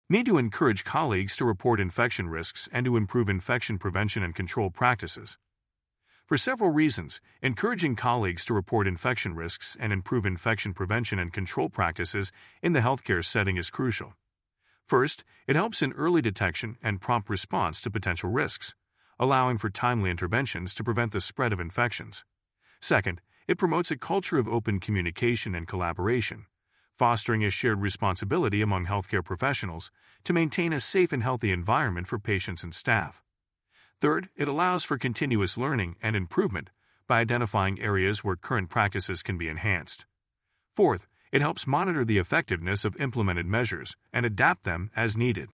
Need to encourage colleagues to report infection risks and to improve infection prevention and control practices. For several reasons, encouraging colleagues to report infection risks and improve infection prevention and control practices in the healthcare setting is crucial. First, it helps in early detection and prompt response to potential risks, allowing for timely interventions to prevent the spread of infections. Second, it promotes a culture of open communication and collaboration, fostering a shared responsibility among healthcare professionals to maintain a safe and healthy environment for patients and staff. Third, it allows for continuous learning and improvement by identifying areas where current practices can be enhanced. Fourth, it helps monitor the effectiveness of implemented measures and adapt them as needed.